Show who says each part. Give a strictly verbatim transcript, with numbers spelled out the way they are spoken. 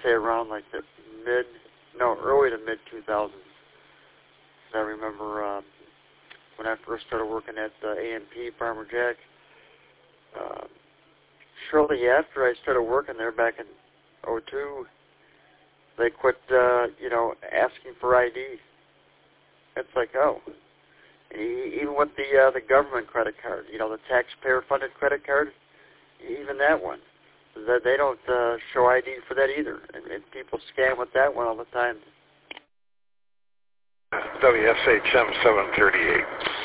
Speaker 1: say around like the mid, no, early to mid two thousands. I remember um, when I first started working at uh, A M P Farmer Jack. Uh, shortly after I started working there back in oh two, they quit, uh, you know, asking for I D. It's like, oh, e- even with the uh, the government credit card, you know, the taxpayer-funded credit card, even that one, that they don't uh, show I D for that either, and, and people scam with that one all the time.
Speaker 2: W S H M seven thirty-eight.